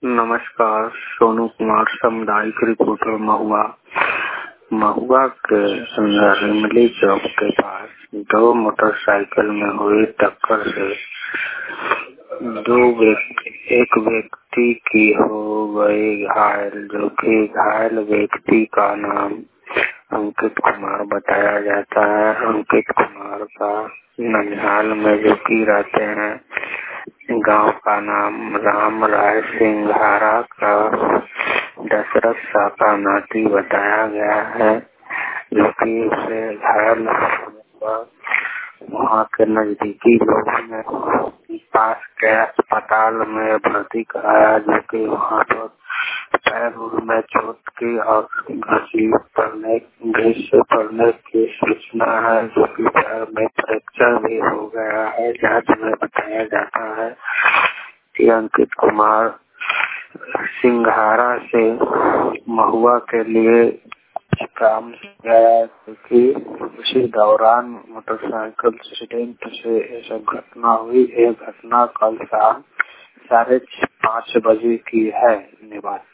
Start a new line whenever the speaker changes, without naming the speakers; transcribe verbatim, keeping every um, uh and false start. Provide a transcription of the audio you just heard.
नमस्कार, सोनू कुमार, सामुदायिक रिपोर्टर महुआ। महुआ के अंदर इमली चौक के पास दो मोटरसाइकिल में हुई टक्कर से दो व्यक्ति एक व्यक्ति की हो गई घायल, जो कि घायल व्यक्ति का नाम अंकित कुमार बताया जाता है। अंकित कुमार का ननिहाल में जो कि रहते हैं, गांव का नाम राम राय सिंघारा का दशरथ शाह का नाती बताया गया है, जो कि उसे घायल वहाँ के नजदीकी लोगों ने पास के अस्पताल में भर्ती कराया, जो कि वहाँ पर पैर में चोट की और घसीट पड़ने घिस पड़ने की सूचना है, जो कि पैर में फ्रैक्चर भी हो गया है। जांच में बताया जाता है कि अंकित कुमार सिंघारा से महुआ के लिए काम गया, क्योंकि उसी दौरान मोटरसाइकिल एक्सीडेंट से ऐसा घटना हुई। यह घटना कल शाम साढ़े पाँच बजे की है। धन्यवाद।